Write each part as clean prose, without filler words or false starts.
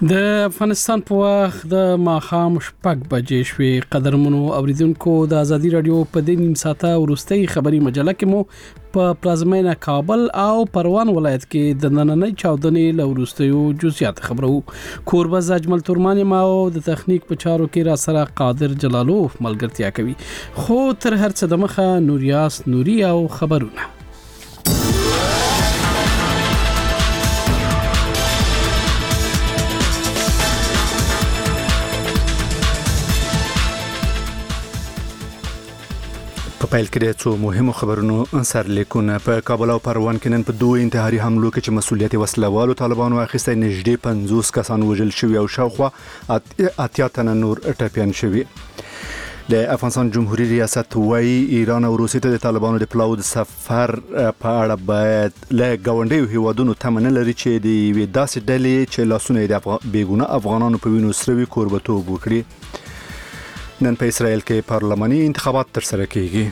د افغانستان په وخت د ماښام 6 بجې شوې. قدرمنو اوریدونکو د ازادي رادیو په دې نیم ساعته ورستۍ خبري مجله کې مو په پلازمینه کابل او پروان ولایت کې د نننۍ چاودنې له ورستیو جزئیات خبرو. کوربز اجمل تورمانی ما او د تخنیک په چارو کې را سره قادر جلالو ملګرتیا کوي. خو تر هر څه د مخه نوریاس نوري او خبرونه. په پیل کې د څو مهمو خبرونو سرلیکونه. په کابل او پروان کې نن په دوه انتحاري حملو کې چې مسؤلیت وسلوالو طالبانو اخیسته نږدې 50 کسان وژل شوي او شاوخوا 80 تنه نور ټپیان شوي. د افغانستان جمهوریت ریاست وايي ایران او روسیې ته د طالبانو د پلاو د سفر په اړه باید له ګاونډیو هیوادونو تمنه لري چې د یوې داسې ډلې چې لاسونه د بیګونه افغانانو په وینو سره کوربتوب وکړي. نن په اسرائیل کې پارلماني انتخابات ترسره کیږي.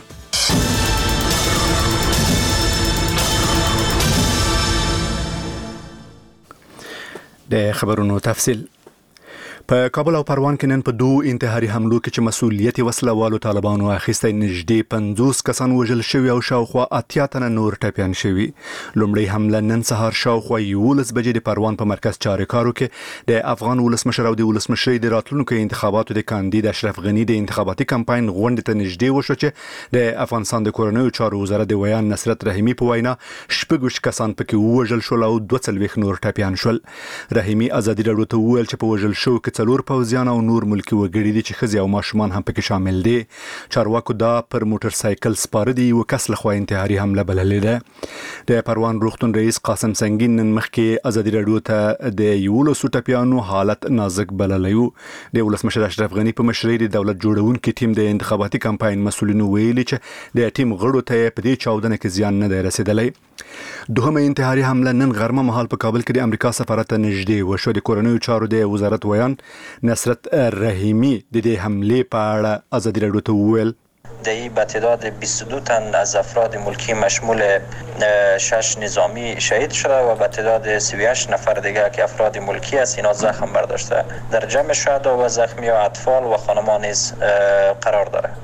د خبرونو تفصیل. په کابل او پروان کې نن په دوه انتحاري حملو کې چې مسؤلیت وسلوالو طالبانو اخیسته نږدې 50 کسان وژل شوي او شاوخوا 80 تنه نور ټپیان شوي. لومړی حمله نن سهار شاوخوا 11 بجې د پروان په مرکز چارکارو کې د افغان ولسمشر او د ولسمشرۍ د راتلونکو انتخاباتو د کاندید اشرف غنی د انتخاباتي کمپاین غونډې ته نږدې وشو چې د افغانستان د کورنیو چارو وزارت د ویان نصرت رحیمی په وینا 6 کسان پکې وژل شول او 42 نور ټپیان شول. رحیمی ازادي راډیو ته وویل چې په وژل شو څلور پوځیان او نور ملکی وګړي دي چې ښځې او ماشومان هم پکې شامل دي. چارواکو دا پر موټر سایکل سپاره دی یو کس لخوا انتحاري حمله بللې ده. د پروان روغتون رئیس قاسم سنگین نن مخکې ازادي راډیو ته د 11 ټپیانو حالت نازک بللی. د ولسمشر اشرف غنی په مشرۍ د دولت جوړونکو ټیم د انتخاباتي کمپاین مسؤلینو ویلي چې د ټیم غړو ته په دې چاودنه کې زیان نه دی رسیدلی. دوهمه انتحاري حمله نن غرمه مهال په کابل کې د امریکا سفارت ته نږدې وشو. د کورنیو چارو د وزارت ویان نصرت رحیمی د دې حمله په اړه ازادي راډیو ته وویل دهی به تعداد 22 تن از افراد ملکی مشمول 6 نظامی شهید شده و به تعداد 38 نفر دیگه که افراد ملکی است اینا زخم برداشته. در جمع شهدا و زخمی و اطفال و خانمان نیز قرار داره.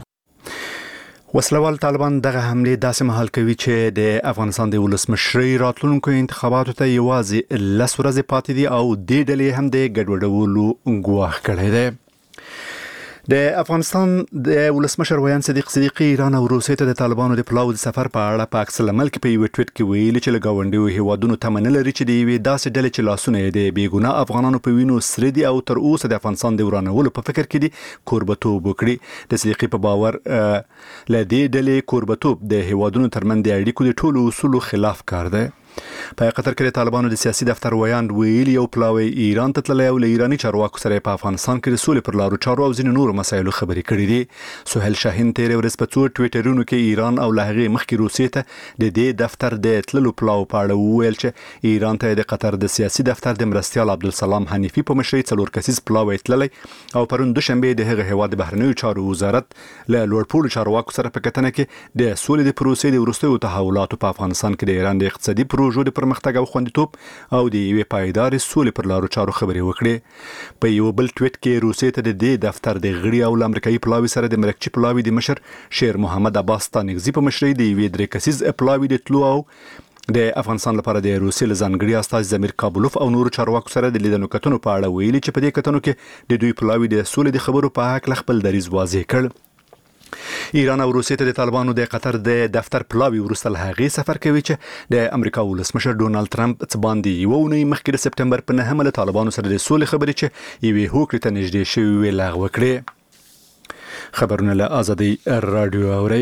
وسلوال طالبان دغه حمله داسې مهال کوي چې د افغانستان د ولسمشرۍ راتلونکو انتخاباتو ته یوازې 10 ورځې پاتې دي او د ډلې هم د ګډوډولو ګواښ کړی دی. د افغانستان د ولسمشر ویان صدیق صدیقی ایران او روسیې ته د طالبانو د پلاو د سفر په اړه په عکس العمل کې په یو ټویټ کې ویلي چې له ګاونډیو هیوادونو تمنه لري چې د یوې داسې ډلې چې لاسونه یې د بیګونه افغانانو په وینو سره دي او تر اوسه د افغانستان د ورانولو په فکر کې دي کوربتوب وکړي. د صدیقی په باور له دې ډلې کوربتوب د هیوادونو ترمنځ د اړیکو د ټولو اصولو خلاف کار دی. په قطر کې د طالبانو د سیاسي دفتر ویان ویلي یو پلاوی ایران ته تللی او له ایرانی چارواکو سره په افغانستان کې د سولې پر لارو چارو او ځینو نورو مسایلو خبرې کړې دي. سهیل شاهین تیرې ورځ په څو ټویټرونو کې ایران او له هغې مخکې روسیې ته د دې دفتر د تللو پلاو په اړه وویل چې ایران ته د قطر د سیاسي دفتر د مرستیال عبدالسلام حنیفي په مشرۍ 4 کسیز پلاوی تللی او پرون دوشنبه د هغه هیواد د بهرنیو چارو وزارت له لوړپوړو چارواکو سره په کتنه کې د سولې د پروسې د وروستیو تحولاتو په افغانستان کې د ایران د اقتصادي پروژو د پرمختګ او خوندیتوب او د یوې پایدارې سولې پر لارو چارو خبرې وکړې. په یو بل ټویټ کې روسیې ته د دې دفتر د غړي او امریکایي پلاوي سره د مرکچي پلاوي د مشر شیر محمد عباس تانګزي په مشرۍ د یوې 3 کسیز پلاوي د تلو او د افغانستان لپاره د روسیې له ځانګړي استازي زمیر کابلوف او نورو چارواکو سره د لیدنو کتنو په اړه ویلي چې په دې کتنو کې د دوی پلاوي د سولې د خبرو په حق خپل دریځ واضح کړ. ایران او روسیې ته د طالبانو د قطر د دفتر پلاوی ورسته له هغې سفر کوي چې د امریکا ولسمشر ډونالد ټرمپ څه باندې یو اونۍ مخکې د سپټمبر په 9 له طالبانو سره د سولې خبرې چې یوې هوکړې ته نږدې شوې لغوه کړې. خبرونه له ازادي راډیو اوري.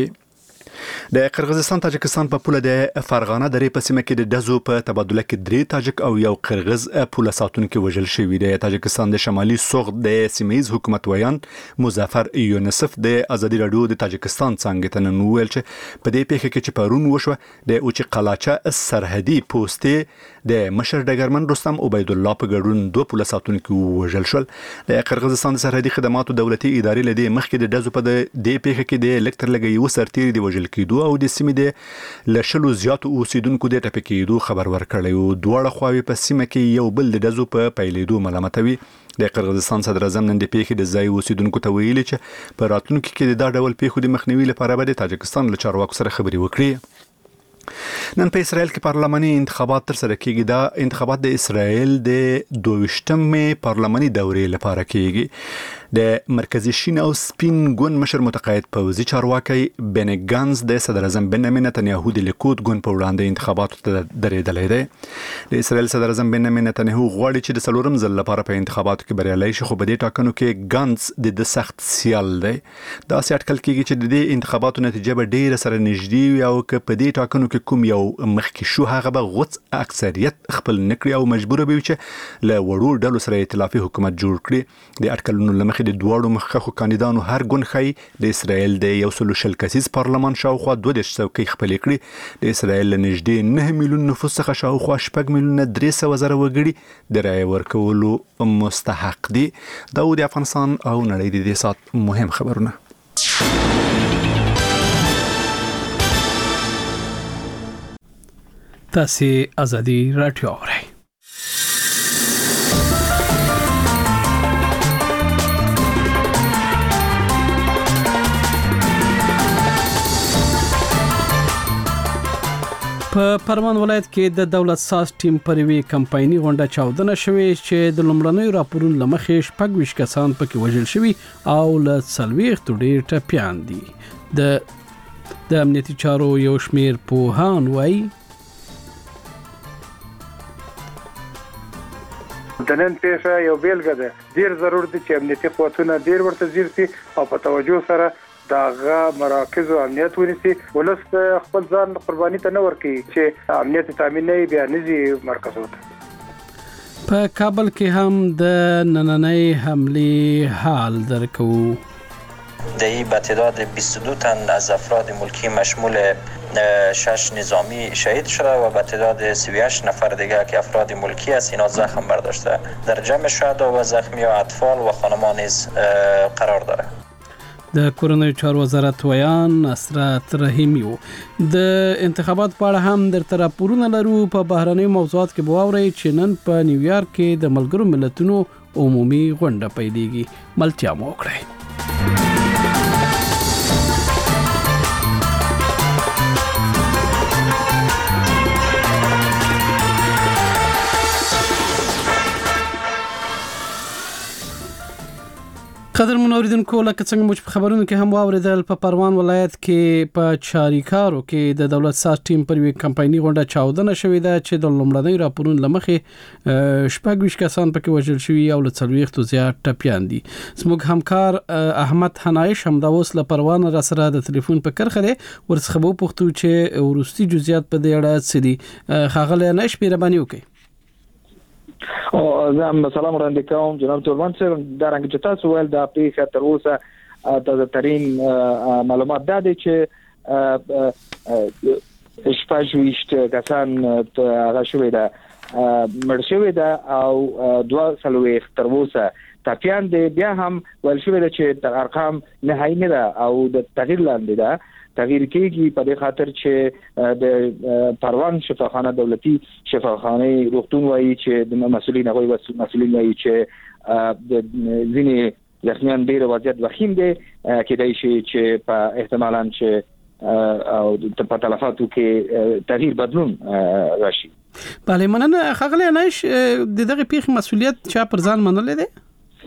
د قرغیزستان تاجکستان په پوله د فرغانه درې په سیمه کې د دزو په تبادله کې 3 تاجک او یو قرغیز پوله ساتونکو وژل شوي دي. تاجکستان د شمالي سوغ د سیمه‌ایز حکومت ویان مظفر یونسف د ازادي راډیو د تاجکستان څنګه ته نن ویل چې په دې پیښه کې چې پرون وشوه د اوچ قلاچه سرحدي پوسټې د مشر ډګرمن رستم عبید الله په ګډون 2 پوله ساتونکو وژل شول. د قرغیزستان د سرحدي خدماتو دولتي ادارې لدې مخکې د دزو په دې پیښه کې د الکتر لګي و سرتیری دی وژل وژل کېدو او د سیمې د لشلو زیاتو اوسیدونکو د ټپي کېدو خبر ورکړی او دواړه خواوې په سیمه کې یو بل د ډزو په پیلېدو ملامتوي. د قرغیزستان صدر اعظم نن د پیښې د ځای اوسیدونکو ته ویلي چې په راتلونکي کې د دا ډول پیښو د مخنیوي لپاره به د تاجکستان له چارواکو سره خبرې وکړي. نن په اسرائیل کې پارلماني انتخابات تر سره کیږي. دا انتخابات د اسرائیل د 22مې پارلماني دورې لپاره کیږي. د مرکزی شین او سپین ګوند مشر متقاعد پوځي چارواکي بن ګانز د صدر اعظم بنیامین نتنیاهو د لیکود ګوند په وړاندې انتخاباتو ته درېدلی دی. د اسرائیل صدر اعظم بنیامین نتنیاهو غواړي چې د څلورم ځل لپاره په انتخاباتو کې بریالی شي، خو په دې ټاکنو کې ګانز د سخت سیال دی. دا سي اټکل کیږي چې د دې انتخاباتو نتیجه به ډیره سره نږدې وي او که په دې ټاکنو کې کوم یو مخکې شو هغه به غوڅ اکثریت خپل نکړي او مجبور به وي چې له وړو ډلو سره ائتلافي حکومت جوړ کړي. د اټکلونو له مخې د دواړو مخکښو کاندیدانو هر ګوند ښایي د اسرائیل د 100 کسیز پارلمان شاوخوا 22 څوکۍ خپلې کړي. د اسرائیل له نږدې 9 میلیون نفوس څخه شاوخوا 6 میلیونه 300 زره وګړي د رایې ورکولو مستحق دي. دا د افغانستان او نړۍ د دې سات مهم خبرونه. تاسو ازادي رادیو اورئ. په پروان ولایت کې د دولت ساز ټیم پر وی کمپایني غونډه چاودنه شوې چې د لومړنیو راپورونو لمخې 26 کسان پکې وژل شوي او له 40 ډیر ټپيان دي. د امنیتي چارو یو شمیر پوهان وایي د نن پیښه یو بیلګه ده. ډیر ضروري دي چې امنیتي قوتونه ډیر ورته ځیر شي او په توجه سره داغه مراکز او امنیت ونیسي. ولس خپل ځان قرباني ته نه ورکړي چې امنیت تامین نه بیا نزي مرکزو ته. په کابل کې هم د نننۍ حمله حال درکو. دهی به تعداد 22 تن از افراد ملکی مشمول 6 نظامی شهید شده و به تعداد 38 نفر دیگر که افراد ملکی است اینا زخم برداشته. در جمع شهدا و زخمی ها اطفال و خانمان نیز قرار داره. د کورنیو چارو وزارت ویان نصرت رحیمی د انتخابات په اړه هم در راپورونه لرو. په بهرنۍ موضوعات کې بواوري چې نن په نیویارک کې د ملګرو ملتونو عمومي غونډه پیلېږي. ملتیا مو وکړئ. قدر منوریدونکو لکه څنګه مو په خبرونو کې هم واوریدل په پروان ولایت کې په چاریکارو کې د دولت ساز ټیم پر وی کمپایني غونډه چاودنه شوې ده چې د لومړنۍ راپورونو لمخې 26 کسان پکې وژل شوي او له 40 زیات ټپيان دي. زموږ همکار احمد حنایش هم د اوس له پروان را سره د ټلیفون په کرخه دی ورڅخه وو پوښتو چې ورستي جزئیات په دې اړه څه دي. خاغله نش پیربانی وکي. زم سلام وړاندې کوم جناب تورمان سره د رنګ چې تاسو ول د پیښه تر اوسه تازه ترين معلومات ده چې شپږ کسان هغه شوې ده مړ شوې ده او 2 تر اوسه ټپيان دي. بیا هم ول شوې ده چې تر ارقام نهایي نه ده او د تغییر لاندې ده. تغییر کېږي په دې خاطر چې د پروان شفاخانه دولتي شفاخانه روغتون وایي چې د مسؤلین وایي چې د ځینې زخمیان ډېر وضعیت وخیم دي کېدای شي چې په احتمالاً چې او په تلفاتو کې تغییر بدلون راشي. بله مننه. خغله نش د دغه پیښې مسؤلیت چا پر ځان منلې ده؟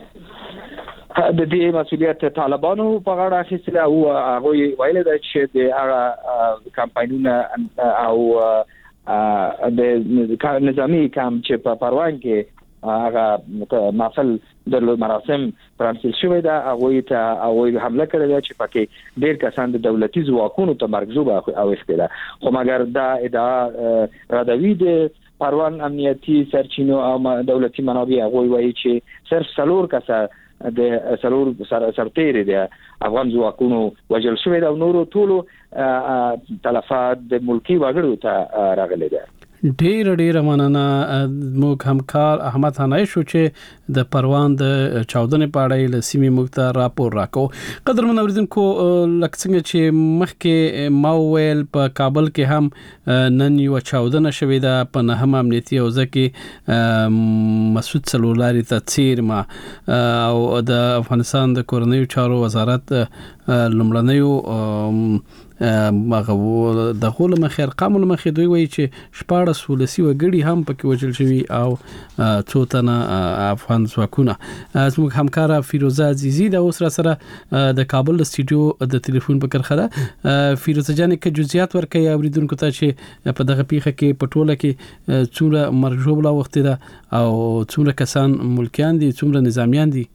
د دې مسؤلیت طالبانو په غاړه اخیستل او هغه ویل دا چې د هغه کمپاینونه او د نظامی کم چې په پروان کې هغه محفل د مراسم پرانسل شوې ده هغه ته حمله کړې ده چې پکې ډېر کسان د دولتي ځواکونو ته مرګزوب اوښتل. خو مګر دا ادعا رادوی د پروان امنیتي سرچینو او دولتي منابع هغه وایي چې صرف 4 کسان د سرور سرتيري د افغان ځواکونو وژل شوې ده او نورو ټولو تلفات د ملکی وګړو ته راغلي ده. ډیر مننه موږ همکار احمد حنای شو چې د پروان د چاودنې په اړه له سیمې موږ ته راپور راکو. قدرمن اوریدونکو لکه څنګه چې مخکې ما ویل په کابل کې هم نن یو چاودنه شوې ده په نهم امنیتي حوزه کې مسعود سلولاري ته څیرما او د افغانستان د کورنیو چارو وزارت لومړنیو مغه د غول مخیر قامل مخې دوی وایي چې 14 ولسی وګړي هم پکې وژل شوي او څو تنه افغان ځواکونه. زموږ همکار فیروزه عزیزی د اوس سره د کابل سټوډیو د ټلیفون په کرخه ده. فیروزه جان کې جزئیات ورکړي اوریدونکو ته چې په دغه پیښه کې پټوله کې څومره مرګ ژوبله وخت ده او څومره کسان ملکیان دي څومره نظامیان دي.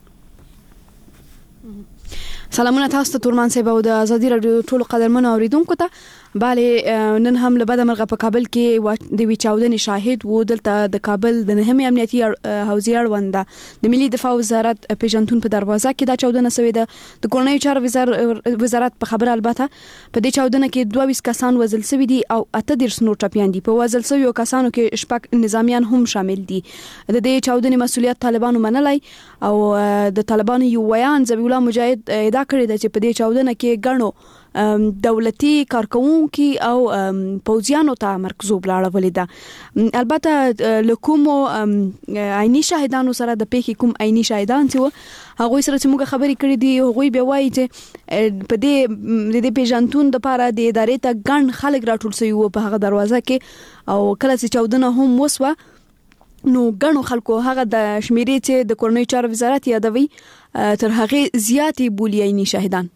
سلامونه تاسو ته تورمان صاحب او د ازادي رادیو ټول قدرمنو اوریدونکو ته. باندې نن هم له بده مرغه په کابل کې د چاودنې شاهد وو. دلته د کابل د نهمې امنیتي حوزې اړوند د ملي دفاع وزارت پیژنتون په دروازه کې دا چاودنه شوې ده. د کورنیو چارو وزارت په خبره البته په دې چاودنه کې 22 کسان وژل شوي دي او 18 نور ټپيان دي. په وژل شویو کسانو کې شپږ نظامیان هم شامل دي. د دې چاودنې مسؤلیت طالبانو منلای او د طالبانو یو ویان ذبیح الله مجاهد ادعا کړې ده چې په دې چاودنه کې ګڼو دولتي کارکونکو او پوځیانو ته مرکزوب لاړولې ده. البته لکومو عیني شاهدانو سره د پیښې کوم عیني شاهدان چې هغه سره چې موږ خبرې کړې دي هغه به وایي چې په دې پیژنتون د لپاره د ادارې ته ګڼ خلک راټول شوي وو په هغه دروازه کې او کله چې چاودنه هم وسوه نو ګڼو خلکو هغه د شمیرې چې د کورنیو چارو وزارت یادوي تر هغه زیاتې بولی عیني شاهدان.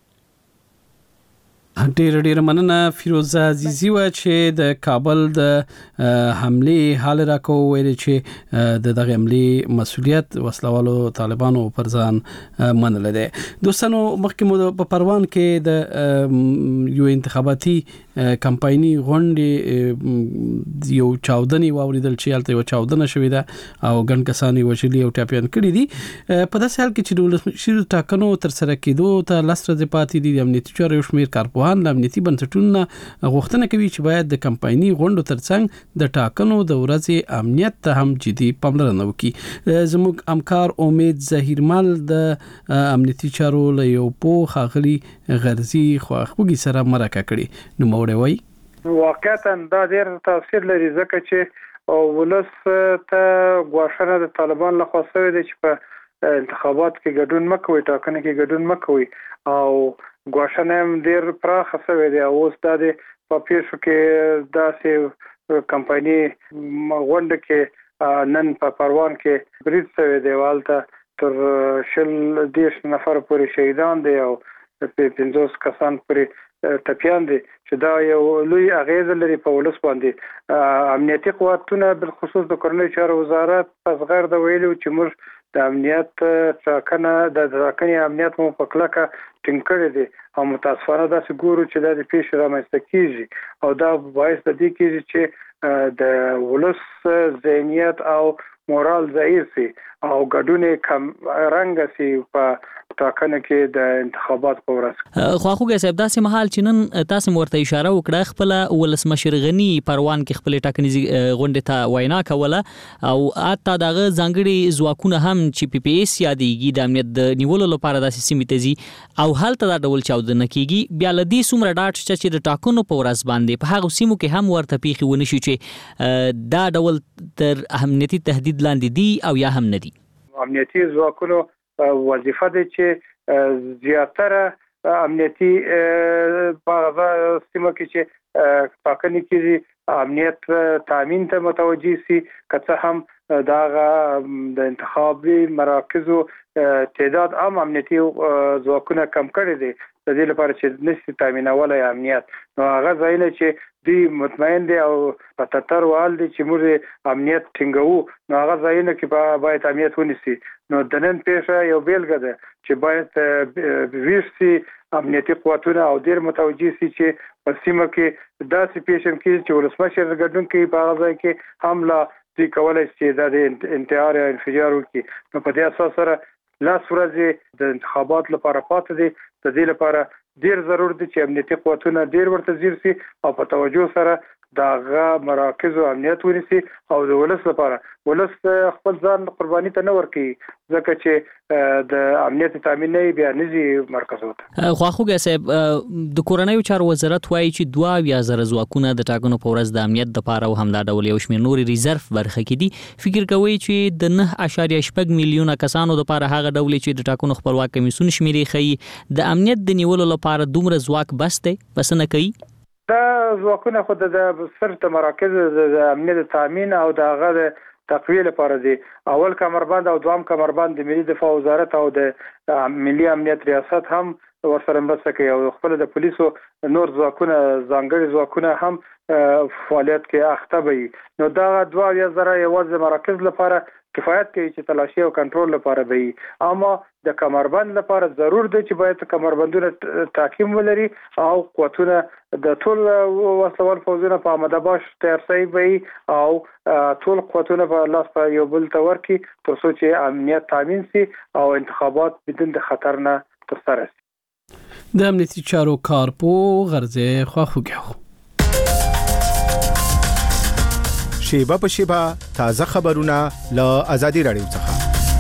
ډیر مننه فیروزه عزیزی و چې د کابل د حمله حال راکو ویل چې د دغه حمله مسؤلیت وسلوالو طالبانو پر ځان منل دي. دوستانو مخکې په پروان کې د یو انتخاباتي کمپایني غونډې یو چاودنې واوریدل چې البته یو چاودنه شوې ده او ګڼ کسان وژلي او ټاپیان کړي دي. په داسې حال کې چې د ولسمشر ټاکنو تر سره کېدو ته لسره پاتې دي. امنیتي چارو شمیر کارپوهان د امنیتي بنسټونو غوښتنه کوي چې باید د کمپایني غونډو ترڅنګ د ټاکنو د ورځې امنیت ته هم جدي پاملرنه وکړي. زموږ همکار امید ظهیرمل د امنیتي چارو له یو پوه خاغلی غرزي خواخوږي سره مرکه کړي. نو موړی وای واقعا دا ډیر تاثیر لري ځکه چې ولس ته غواړنه د طالبان له خوا شوې ده چې په انتخابات کې ګډون مکوي ټاکنه کې ګډون مکوي او غواړنه هم ډیر پراخه شوې ده. اوس د په پیښو کې داسې کمپایني غونډه کې نن په پروان کې بریټ شوې ده والته تر شل دیش نفر پورې شهیدان دي او 50 کسان پورې ټپيان دي چې دا یو لوی اغیز لري په ولس باندې. امنیتي قوتونه بالخصوص د کورنیو چارو وزارت پس غیر د ویلو چې موږ د امنیت ټاکنه د ټاکنې امنیت مو په کلکه ټینګ کړی دی او متاسفانه داسې ګورو چې د پیښې رامنځته کیږي او دا باعث د دې کیږي چې د ولس ذهنیت او مورال ضعیف شي او ګډونه کم رنګ شي په ټاکنه کې د انتخابات په ورځ. خواخوږی صاحب داسې مهال چې نن تاسو ورته اشاره وکړه خپل ولسمشر غنی پروان کې خپل ټاکنیزي غونډه ته وینا کوله او اته دغه ځانګړي ځواکونه هم چې پی پی ایس یادېږي د امنیت د نیولو لپاره داسې سیمې ته ځي او هلته دا ډول چاودنه کیږي. بیا لدی سومره ډاټ چې د ټاکنو په ورځ باندې په هغه سیمو کې هم ورته پیښې ونشي چې دا ډول تر امنیتي تهدید لاندې دي او یا هم نه دي. امنیتي ځواکونو وظیفه ده چې زیاتره امنیتي په سیمه کې چې ټاکنې کېږي امنیت تامین ته متوجي سي که هم دغه د انتخابي مراکزو تعداد عام امنیتي ځواکونه کم کړي دي د دې لپاره چې نشي تامینولای امنیت. نو هغه ځایونه چې دی مطمئن دي او په تتر وال دي چې موږ امنیت ټینګو نو هغه ځایونه کې باید امنیت ونیسي. نو د نن پیښه یو بیلګه ده چې باید ویسي امنیتي قوتونه او ډیر متوجي سي چې په سیمه کې داسې پیښه کې چې ولسمشر ګډون کوي په هغه ځای کې حمله دي کولای شي د انتحار یا انفجار وکړي. نو په دې اساس سره لاس ورځې د انتخابات لپاره پاتې دي. د دې لپاره ډیر ضروري دي چې امنیتي قوتونه ډیر ورته ځیر سي او په توجه سره دغه مراکز او امنیت ونیسي او د ولس لپاره ولس خپل ځان قرباني ته نه ورکړي ځکه چې د امنیت تامین نه بیا نزي مرکز وته. خواخوږه صاحب د کورنیو چارو وزارت وایي چې 2000 ځواکونه د ټاکنو په ورځ د امنیت لپاره او همدا ډول یو شمېر نوري ریزرف برخه کې دي. فکر کوي چې د 9.8 میلیونه کسانو لپاره هغه ډول چې د ټاکنو خپلواک کمیسیون شمیرې خي د امنیت د نیولو لپاره دومره ځواک بس نه کوي. دا ځواکونه خو د صرف د مراکز د امنیت تامین او د هغه تقویه لپاره دي. اول کمربند او دوام کمربند د ملي دفاع وزارت او د ملي امنیت ریاست هم ورسره مرسته کوي او خپل د پولیسو نور ځواکونه ځانګړي ځواکونه هم فعالیت کې اخته وي. نو دا 2000 یوازې مراکز لپاره کفایت کوي چې تلاشي او کنټرول لپاره وي. اما د کمربند لپاره ضرور دی چې باید کمربندونه تحکیم ولري او قوتونه د ټول وسلوال فوزونه په آماده باش تیار شي وي او ټول قوتونه په لاس په یو بل تور کې تر څو چې امنیت تامین شي او انتخابات بدون د خطر نه ترسره شي. د امنیتي چارو کارپو غرضه خواخوږه شیبه په شیبه تازه خبرونه له آزادي رادیو څخه.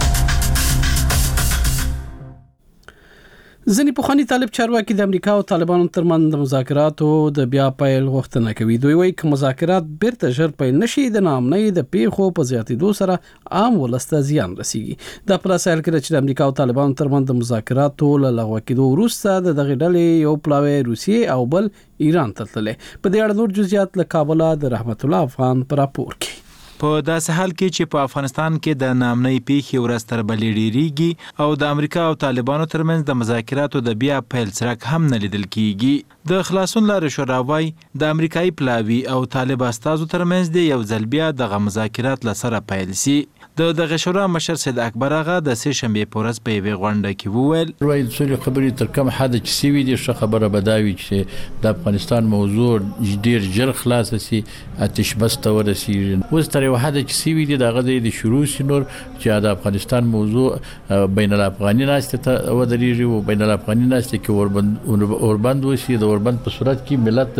ځینې پخوانی طالب چارواکي د امریکا او طالبانو ترمنځ د مذاکراتو د بیا پیل غوښتنه کوي. دوی وایي چې مذاکرات بیرته ژر پیل نشي د ناامنۍ د پیښو په زیاتېدو سره عام ولسته زیان رسیږي. دا په اساس کې چې د امریکا او طالبانو ترمنځ د مذاکراتو له لغوه کېدو وروسته د دغه ډلې یو پلاوی روسیې او بل ایران ته تللی. په دې اړه نور جزئیات له کابل د رحمت الله افغان پر راپور کې. په داسې حال کې چې په افغانستان کې د ناامنۍ پیښې ورځ تر بلې ډېریږي او د امریکا او طالبانو ترمنځ د مذاکراتو د بیا پیل څرک هم نه لیدل کیږي. د خلاصون لارې شورا وايي د امریکایي پلاوي او طالب استازو ترمنځ د یو ځل بیا دغه مذاکرات لسره پیل شي. دغه شورا مشر سید اکبر آغا د سه شنبه په ورځ په یوه غونډه کې وویل روي څه خبرې تر کوم حد چې سوي دي ښه خبره بداوي چې د افغانستان موضوع ډیر ژر خلاص شي آتش بس ته ورسیږي. اوس تر یو حد چې سوي دي دغه د شروع سينور چې د افغانستان موضوع بین الافغاني ناشته ته ودرېږي او بین الافغاني ناشته کې اوربند وشي د اوربند په صورت کې ملت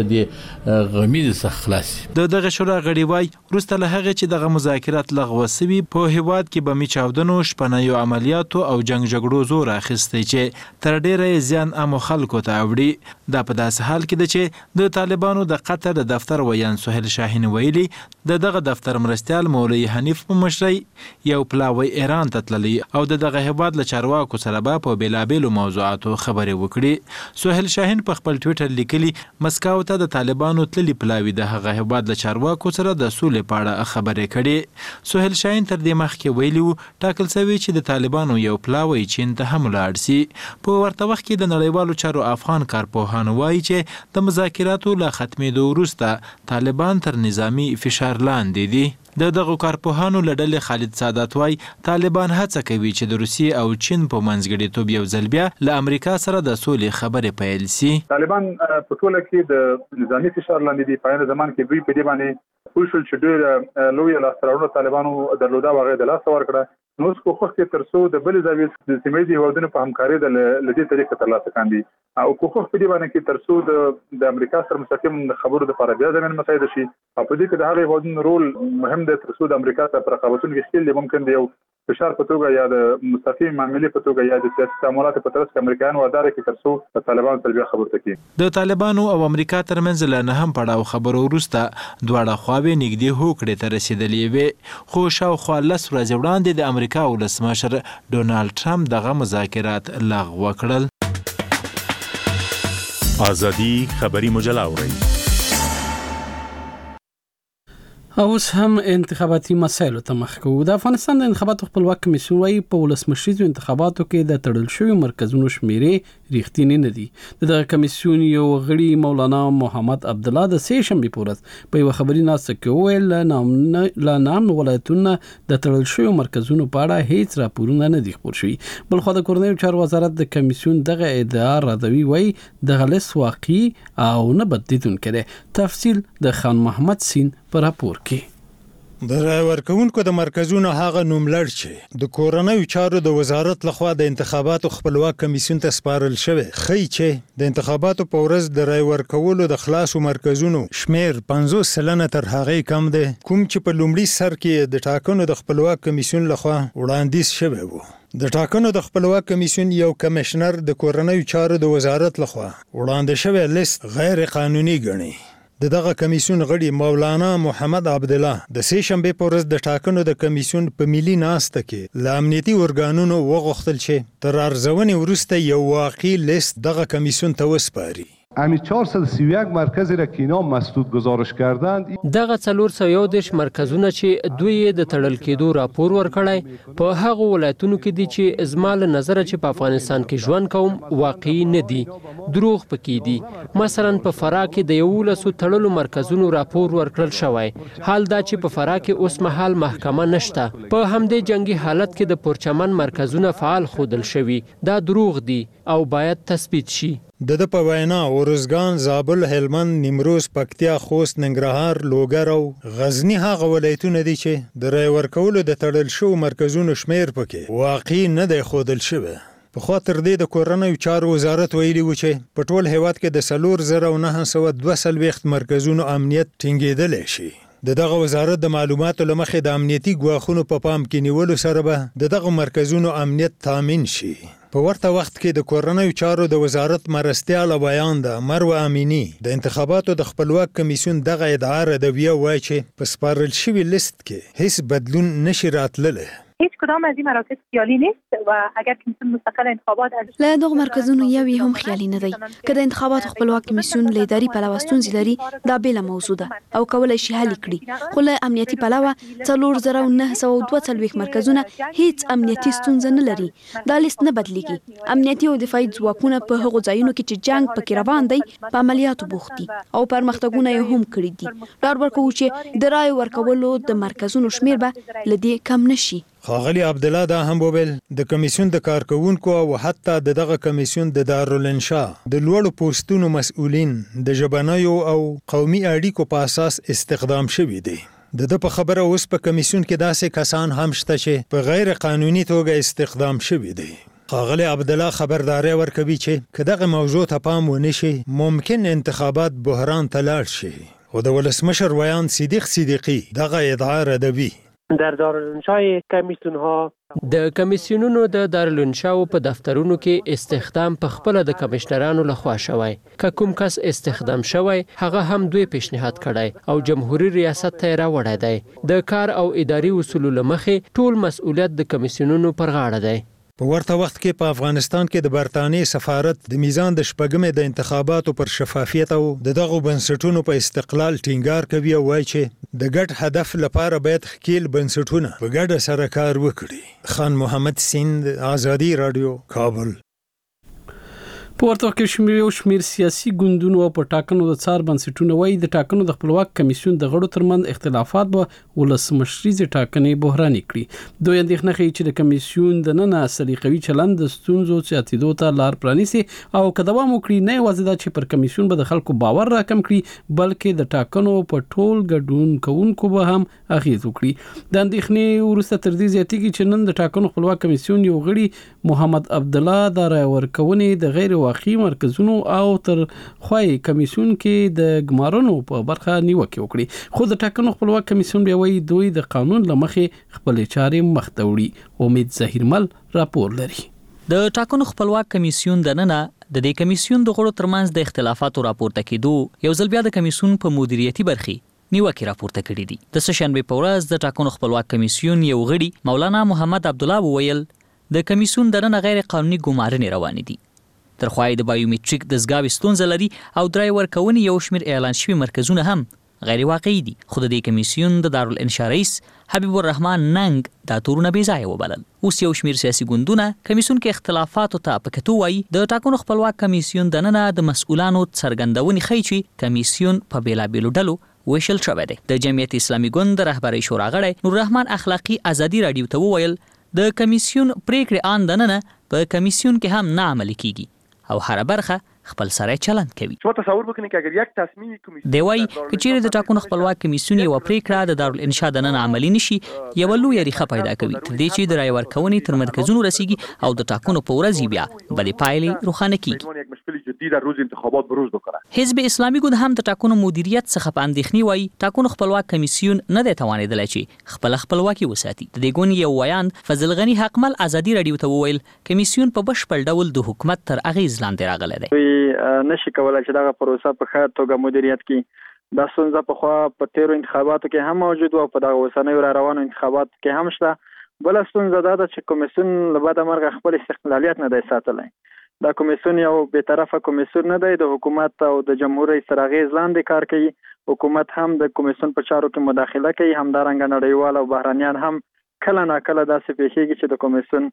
د غمیز څخه خلاص. دغه شورا غړي وايي وروسته له هغه چې دغه مذاکرات لغوه شوي په هیواد کې بمی چاودنو شپنیو عملیاتو او جنگ جګړو زور اخیستی چې تر ډیره زیان عام خلکو ته اوړي. دا په داسې حال کې ده چې د طالبانو د قطر د دفتر ویان سهیل شاهین ویلي دغه دفتر مرستیال مولوی حنیف په مشرۍ یو پلاوی ایران ته تللی او دغه هیواد له چارواکو سره به په بیلابیلو موضوعاتو خبرې وکړي. سهیل شاهین په خپل ټویټر لیکلي مسکو ته د طالبانو تللی پلاوی د هغه هیواد له چارواکو سره د سولې په اړه خبرې کړي. سهیل شاهین تر دې مخکې ویلي ټاکل شوی چې د طالبانو یو پلاوی چین ته هم لاړ شي. په ورته وخت کې د نړیوالو چارو افغان کارپوهان وایي چې د مذاکراتو له ختمېدو وروسته طالبان تر نظامی فشار لاندې دي. دغه کارپوهانو له ډلې خالد سادات وایي طالبان هڅه کوي چې د روسیې او چین په منځګړیتوب یو ځل بیا له امریکا سره د سولې خبرې پیل شي. طالبان په ټوله کې د نظامی فشار لاندې دي. په هغه زمان کې دوی په دې باندې پوښل چې ډېر لوی لاستراونه طالبانو درلوده واغې د لاس ورکړه. نو اوس کوښښ کې تر څو د بل ځای د سیمې دی هیوادونو په همکاري د لدې طریقې تر لاسه کاندي او کوښښ په دې باندې کې تر څو د امریکا سره مستقیم خبرو د لپاره بیا ځمن مساعده شي. په دې کې د هغه هیوادونو رول مهم دی تر څو د امریکا سره رقابتونه کې شل ممکن دی یو فشار په توګه یا د مستقیم معاملې په توګه یا د سیاسي تعاملات په ترڅ کې امریکایان وادار کوي تر څو د طالبانو تر بیا خبرته کوي. د طالبانو او امریکا ترمنځ له نه هم پړاو خبرو وروسته دواړه خواوې نږدې هوکړې ته رسیدلې وې. خو شاوخوا 10 ورځې وړاندې د امریکا ولسمشر ډونالد ټرمپ دغه مذاکرات لغوه کړل. آزادي خبری مجله اورئ. اوس هم انتخاباتي مسایلو ته مخ کوو. د افغانستان د انتخاباتو خپلواک کمیسیون وايي په ولسمشریزو انتخاباتو کې د تړل شویو مرکزونو شمیرې ریښتینی نه دي. دغه کمیسیون یو غړي مولانا محمد عبد الله د سه شنبه په ورځ په یو خبري ناسته کې ویل لا نام ولایتونه د تړل شویو مرکزونو په اړه هیڅ راپورونه نه دي خپور شوي. بل خو د کورنیو چارو وزارت د کمیسیون دغه ادعا ردوي وايي د غلس واقعي او نه بدلیدونکو. تفصیل د خان محمد سین پر راپور کې. د رای ورکوونکو د مرکزونو هغه نوملړ چې د کورنیو چارو د وزارت لخوا د انتخاباتو خپلواک کمیسیون ته سپارل شوی ښیي چې د انتخاباتو په ورځ د رای ورکولو د خلاصو مرکزونو شمیر 50% تر هغې کم دی، کوم چې په لومړي سر کې د ټاکنو د خپلواک کمیسیون لخوا وړاندیز شوی و. د ټاکنو د خپلواک کمیسیون یو کمشنر د کورنیو چارو د وزارت لخوا وړاندې شوی لیست غیر قانوني ګڼي. دغه کمیسیون غړي مولانا محمد عبدالله د سه شنبه په ورځ د ټاکنو د کمیسیون په ملي ناسته کې له امنیتي ارګانونو وغوښتل چې تر ارزونې وروسته یو واقعي لیست دغه کمیسیون ته وسپاري. همین 431 مرکزی را که اینا مسدود گزارش کردند، دغه 411 مرکزونه چې دوی د تړل کېدو راپور ورکړی په هغه ولایتونو کې دي چې زما له نظره چې په افغانستان کې ژوند کوم واقعي نه دي، دروغ پکې دي. مثلا په فراه کې د 11 تړلو مرکزونو راپور ورکړل شوی، حال دا چې په فراه کې اوس مهال محکمه نشته. په همدې جنگي حالت کې د پورچمن مرکزونه فعال ښودل شوي، دا دروغ دي او باید تثبیت شي. د په وینا ارزګان، زابل، هلمند، نیمروز، پکتیا، خوست، ننګرهار، لوګر او غزنی هغه ولایتونه دي چې د رای ورکولو د تړل شوو مرکزونو شمیر پکې واقعي نه دی ښودل شوی. په خاطر دې د کورنیو چارو وزارت ویلي و چې په ټول هیواد کې د 4942 مرکزونو امنیت ټینګېدلی شي. دغه وزارت د معلوماتو له مخې د امنیتي ګواښونو په پام کې نیولو سره به دغه مرکزونو امنیت تامین شي. په ورته وخت کې د کورنیو چارو د وزارت مرستیاله بیان ده مروه امینی د انتخاباتو د خپلواک کمیسیون دغه ادعا ردویه وایي چې په سپارل شوي لیست کې هیڅ بدلون نشي راتللی. هیچ کدام از این مراکز خیالی نیست و اگر کمیسیون مستقل انتخابات له دغه مرکزونو یو هم خیالي نه دی. که د انتخاباتو خپلواک کمیسیون له اداري پلوه ستونزې لري، دا بیله موضوع ده او کولای شي حل کړي، خو له امنیتي پلوه 4942 مرکزونه هیڅ امنیتي ستونزه نه لري. دا لیست نه بدلیږي. امنیتي او دفاعي ځواکونه په هغو ځایونو کې چې جنگ پکې روان دی په عملیاتو بوخت دي او پرمختګونه یې هم کړي دي. ډاډ ورکوو چې د رای ورکولو د مرکزونو شمیر به له دې کم نشي. ښاغلي عبدالله دا هم وویل د کمیسیون د کارکوونکو او حتی دغه کمیسیون د دارالانشا د لوړو پوستونو مسؤلین د ژبنیو او قومي اړیکو په اساس استخدام شوي دي. د په خبره اوس په کمیسیون کې داسې کسان هم شته چې په غیر قانوني توګه استخدام شوي دي. ښاغلي عبدالله خبرداری ورکوي چې که دغه موضوع ته پام ونه شي ممکن انتخابات بحران ته لاړ شي. خو د ولسمشر ویان صدیق صدیقی دغه ادعا ردوي. در دارالانشای کمیسیون ها د کمیسیونونو د دارالانشاو په دفترونو کې استخدام په خپل د کمشنرانو لخوا شوی. که کوم کس استخدام شوی هغه هم دوی پیشنهاد کړی او جمهوریت ریاست ته راوړی دی. د کار او اداري اصولو لمخې ټول مسؤلیت د کمیسیونونو پر غاړه دی. په ورته وخت کې په افغانستان کې د برتانیې سفارت د میزان د شپږمې د انتخاباتو پر شفافیت او دغه بنسټونو په استقلال ټینګار کوي او وایي چې د ګډ هدف لپاره باید ښکیل بنسټونه په ګډه سره کار وکړي. خان محمد سیند، آزادي رادیو، کابل. په ورته وخت کې یو شمېر سیاسي ګوندونو او په ټاکنو د څار بنسټونه وایي د ټاکنو د خپلواک کمیسیون د غړو ترمنځ اختلافات به ولسمشریزې ټاکنې بحراني کړي. دوی اندېښنه ښیي چې د کمیسیون دننه سلیقوي چلند د ستونزو زیاتېدو ته لار پرانیسي او که دوام وکړي نه یوازې دا چې پر کمیسیون به د خلکو باور راکم کړي بلکې د ټاکنو په ټول ګډون کوونکو به هم اغیز وکړي. د اندېښنې وروسته تر دې زیاتېږي چې نن د ټاکنو خپلواک کمیسیون یو غړي محمد عبدالله د رای ورکونې د غیر واقعي مرکزونو او تر خوای کمیسیون کې د ګمارونو په برخه نیوکه وکړي. خو د ټاکنو خپلواک کمیسیون بیا وایي دوی د قانون لمخې خپل چارې مخ ته وړي. امید ظهیرمل راپور لري. د ټاکنو خپلواک کمیسیون دننه د دې کمیسیون د غړو ترمنځ د اختلافاتو راپورته کېدو یو ځل بیا د کمیسیون په مدیریتي برخې نیوکه راپورته کړې دي. د سهشنبه په ورځ د ټاکنو خپلواک کمیسیون یو غړي مولانا محمد عبدالله وویل د کمیسیون دننه غیر قانوني ګمارنې روانې دي. ترخوای د بایومټریک دستګاوې ستونزه لري او د رای ورکونې یو شمېر اعلان شوي مرکزونه هم غیر واقعي دي. خو د دې کمیسیون د دارالانشا رئیس حبیب الرحمن ننګ دا تورونه بې ځایه وبلل. اوس یو شمېر سیاسي ګوندونه کمیسیون کې اختلافاتو ته په کتو وایي د ټاکنو خپلواک کمیسیون دننه د مسؤلانو څرګندونې ښیي چې کمیسیون په بېلابېلو ډلو ویشل شوی دی. د جمعیت اسلامي ګوند د رهبرۍ شورا غړی نور رحمان اخلاقي آزادي راډیو ته وویل د کمیسیون پریکړې آن دننه په کمیسیون کې هم نه عملي کیږي او هر برخه خپل سره چلند کوي. شما تصور بکنید که اگر یک تصمیمی کمیسیون دی وای کچېره د ټاکنو خپلواک کمیسیون یو پریکړه د دارالانشاء د نن عملی نشي یو لوی ریخه پیدا کوي تر دې چې د رای ورکونې تر مرکزونو رسیږي او د ټاکنو په ورځ بیا بلې پایلې روښانه کیږي. حزب اسلامي ګوند هم د ټاکنو مدیریت څخه په اندېښنې وایي ټاکنو خپلواک کمیسیون نه دی توانېدلی چې خپل خپلواکي وساتي. د دې ګوند یو ویاند فضل غني حقمل ازادي رادیو ته وویل کمیسیون په بشپړ ډول د حکومت تر اغېز لاندې راغلی دی. نشي کولای چې دغه پروسه په ښه توګه مدیریت کړي. دا ستونزه پخوا په تیرو انتخاباتو کې هم موجود و او په دغه اوسنیو را روانو انتخاباتو کې هم شته. بله ستونزه دا ده چې کمیسیون له بده مرغه خپل استقلالیت نه دی ساتلی. دا کمیسیون یو بېطرفه کمیسیون نه دی، د حکومت او د جمهور رئیس تر اغېز لاندې کار کوي. حکومت هم د کمیسیون په چارو کې مداخله کوي، همدارنګه نړیوال او بهرنیان هم کله ناکله داسې پیښیږي چې د کمیسیون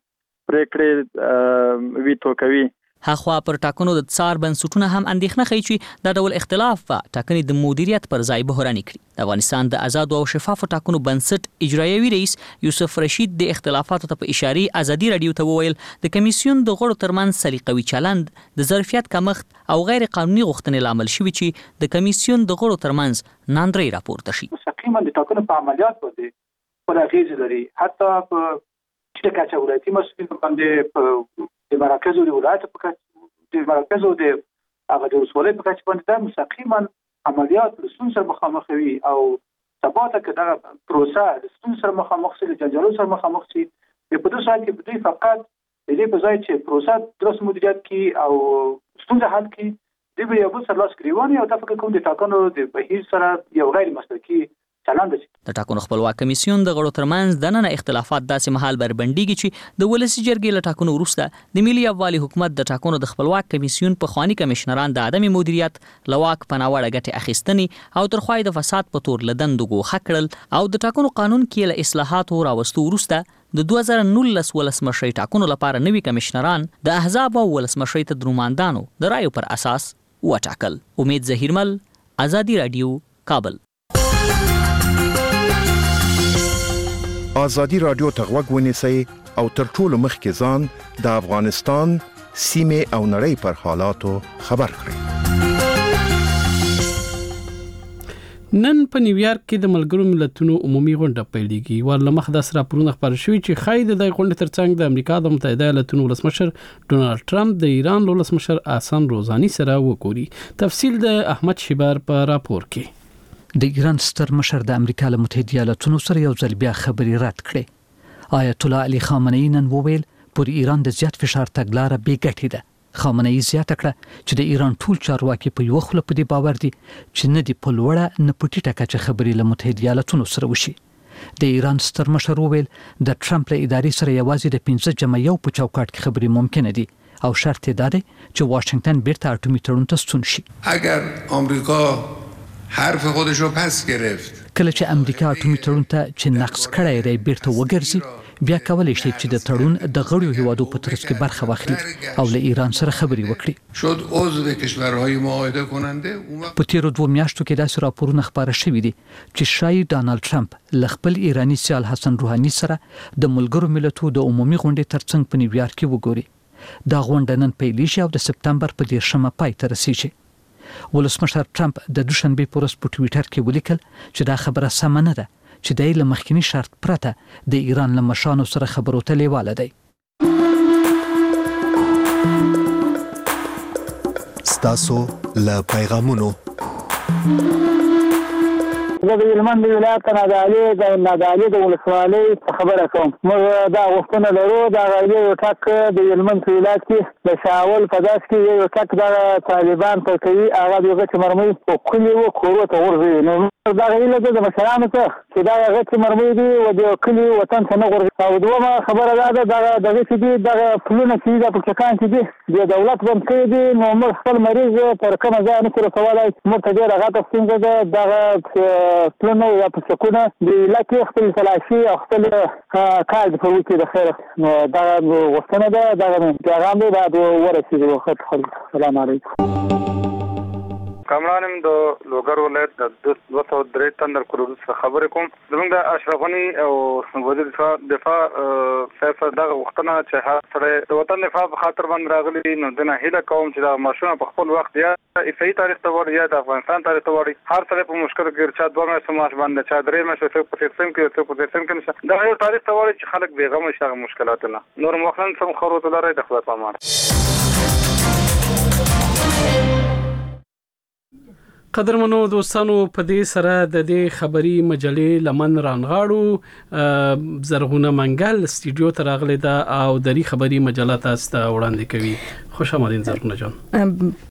پریکړې ویتو کوي. هاخوا پر ټاکنو د څار بنسټونه هم اندېښنه ښیي چې دا ډول اختلاف به ټاکنې د مدیریت پر ځای بحراني کړي. د افغانستان د آزادو او شفافو ټاکنو بنسټ اجرایوي رئیس یوسف رشید د اختلافاتو ته په اشارې ازادي رادیو ته وویل د کمیسیون د غړو ترمنځ سلیقوي چلند د ظرفیت کمښت او غیر قانوني غوښتنې لامل شوي چې د کمیسیون د غړو ترمنځ ناندرۍ راپورته شي. مستقیما د ټاکنو په عملیات باندې خپل اغېز لري، حتی په ټیټه کچه ولایتي مسؤلین باندې د مرکز او د ولایت په کچه د مرکز او د هغه د ولسوالۍ په کچه باندې دا مستقیما عملیات له ستونزو سره مخامخ وي او سبا ته که دغه پروسه د ستونزو سره مخامخ شي، د جنجالونو سره مخامخ شي، په دې شرایطو کې دوی فقط د دې په ځای چې پروسه درست مدیریت کړي او ستونزه حل کړي، دوی به یو بل سره لاس ګرېواني او دا فکر کوم د ټاکنو د بهیر سره یو غیر مسلکي د ټاکنو خپلواک کمیسیون د غړو ترمنځ د نن اختلافات داسې مهال بربندېږي چې د ولسي جرګې له ټاکنو وروسته د ملي یووالي حکومت د ټاکنو د خپلواک کمیسیون پخواني کمشنران د عدم مدیریت له واک په ناوړه ګټې اخیستنې او تر خوا د فساد په تور له دندو ګوښه کړل او د ټاکنو قانون کې له اصلاحاتو راوستو وروسته د 2019 ولسمشرۍ ټاکنو لپاره نوي کمشنران د احزاب او ولسمشرۍ ته دروماندانو د رایو پر اساس وټاکل. امید ظهیرمل، ازادي رادیو، کابل. ازادي رادیو ته غوږ ونیسئ او تر ټولو مخکې ځان د افغانستان سیمې او نړۍ پر حالاتو خبر کړئ. نن په نیویارک کې د ملګرو ملتونو عمومي غونډه پیلېږي. ورله مخ د راپورونه خبر شوي چې ښایي د دې غونډې ترڅنګ د امریکا د متحده ایالاتونو ولسمشر ډونالد ټرمپ د ایران ولسمشر حسن روحاني سره وګوري. تفصیل د احمد شیبر په راپور کې. د ایران ستر مشر د امریکا له متحده ایالاتونو سره یو ځل بیا خبرې رد کړې. آیت الله علي خامنه‌ای نن وویل پر ایران د زیات فشار تګلاره بې ګټې ده. خامنه‌ای زیاته کړه چې د ایران ټول چارواکي په یو خله په دې باور دي چې نه دی په لوړه نه په ټیټه کچه خبرې له متحده ایالاتونو سره وشي. د ایران ستر مشر وویل د ټرمپ له ادارې سره یوازې د 15 په چوکاټ کې خبرې ممکنه دي او شرط یې دا دی چې واشنگټن بیرته اټومي تړون ته ستون شي. اگر آمریکا حرف خودش رو پس گرفت، کله چې امریکا اټومي تړون ته چې نقض کړی دی بیرته وګرځي، بیا کولای شي چې د تړون د غړو هیوادو په ترڅ کې برخه واخلي او له ایران سره خبرې وکړي. شد عضو کشورهای معاهده کننده. په تیرو 2 میاشتو کې داسې راپورونه خبره شوي دي چې شاید ډانلډ ټرمپ له خپل ایرانی سیال حسن روحاني سره د ملګرو ملتونو د عمومي غونډې ترڅنګ په نیویارک کې وګوري. دا غونډه نن پیلېږي او د سپتمبر په 10مه پای ته رسیږي. ولسمشر ټرمپ د دوشنبه په ورځ په ټویټر کې ولیکل چې دا خبره سم نه ده چې د له مخکنی شرط پرته د ایران له مشرانو سره خبرو ته لیواله دی. ستاسو له پیغامونو زه د هلمند ولایت نادعلي د ولسوالۍ خبره کوم. موږ دا غوښتنه لرو د یو ټک د هلمند ولایت کې د شاول په داس کې یو ټک د طالبان په کوي هغه د غچ مرمۍ په کلی و کورو ته ورځي. نو دا غیله د مشرانو ته چې دا غچ مرمۍ دی او د کلی وطن ته نه ورځي. او دومره خبره ده د غچ دی د پلونه چې د پکشکان کې دی د دولت بند کړی دی. نو موږ خپل مریض تر کومه ځای نه کړو سوالای موږ ته ډېر هغه څنګه ده پلونه یا پسکونه د لکه خپل تلاشي او خپل کار په وکی د خیر. نو دا غوښتنه ده دا پیغام دی دا ورسېږي. وخت خل سلام علیکم. کامرانم د لوګر ولایت د 203 تندر کورو خبرې کوم زموږ د اشرف غنی او وزیر دفاع سیف دغه وختونه چې هر سره د وطن دفاع په خاطر باندې راغلي نو د نه هیله کوم چې د ماشوم په خپل وخت یا صحیح تاریخ ته وړي یا د افغانستان تاریخ ته وړي هر سره په مشکل کې چې 2 میاشتې سماج باندې چې درې میاشتې په سیستم کې دا یو تاریخ ته وړي چې خلک بیغمه شي مشکلات نه نور مخن سم خروت لري د خپل پامار قدرمنو دوستانو په دې سره د دې خبري مجلې لمن رانغاړو زرغونه منګل سټوډیو ته راغله دا او دری خبري مجله تاسو ته وړاندې کوي خوش آمدین زرغونه جان